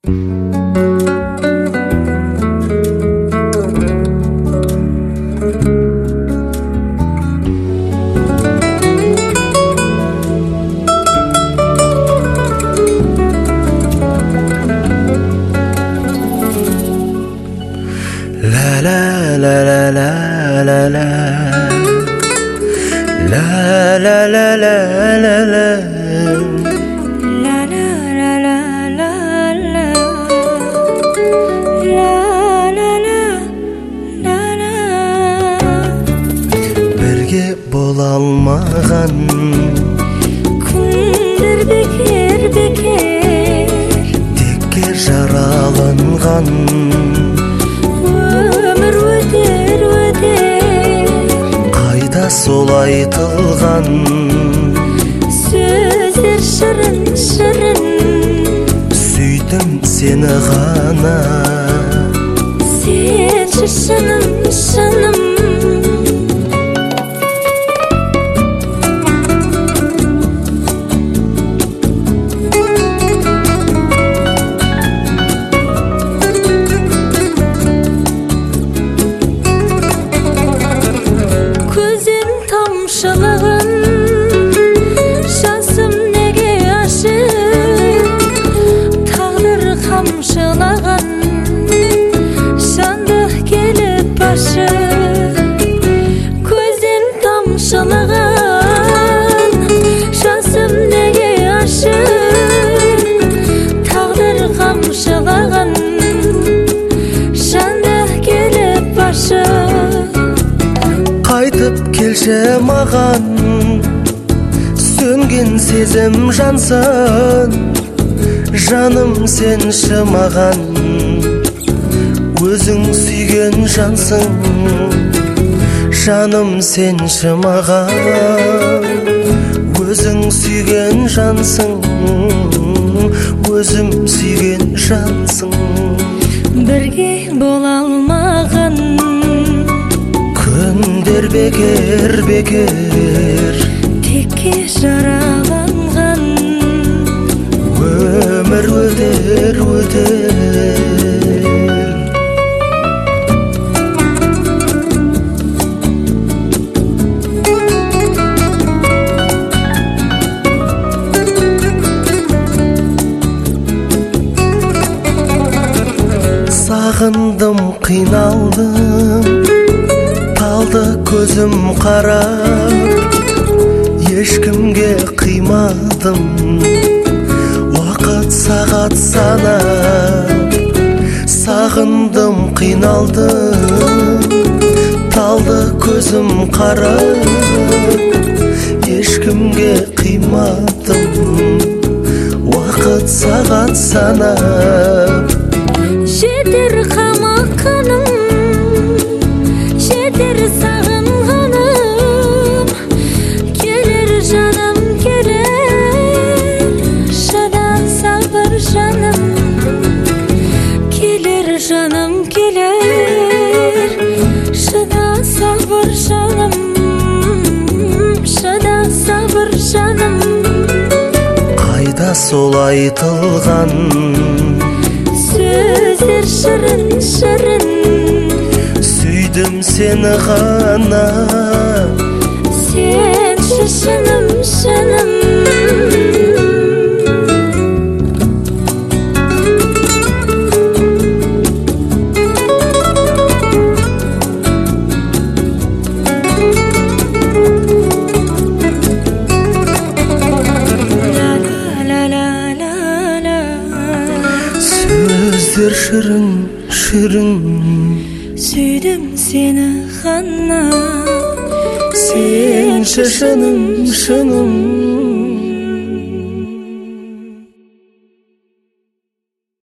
Бірге бола алмаған күндер бекер бекер, текке жараланған өмір өтер өтер, қайда сол айтылған сөздер шырын шырын. Сүйдім сені ғана, сенші шыным шыным. Көзден тамшылығын, жасым неге ашық, тағдыр қамшылаған, жанды келіп ашық. Көзден тамшылығын, жасым неге ашық, тағдыр қамшылаған, жанды келіп ашық. қайтып келші маған, сөнген сезім жансың, жаным сенші маған, өзің сүйген жансың, жаным сенші маған, өзің сүйген жансың, өзім сүйген жансың. Бірге бола алмаған күндер бекер бекер, текке жараланған өмір өтер өтер. Сағындым қиналдым, талды көзім қарап, ешкімге қимадым, уақыт сағат санап. Сағындым қиналдым, талды көзім қарап, ешкімге қимадым, уақыт сағат санап. жетер қамыққаным, жетер сағынғаным, келер жаным келер, шыда сабыр жаным, келер жаным келер, шыда сабыр жаным, шыда сабыр жаным. Қайда сол айтылған сөздер шырын шырын. Сүйдім сені ғана, сенші шыным шыным. сөздер шырын шырын. Сүйдім сені ғана, сенші шыным шыным.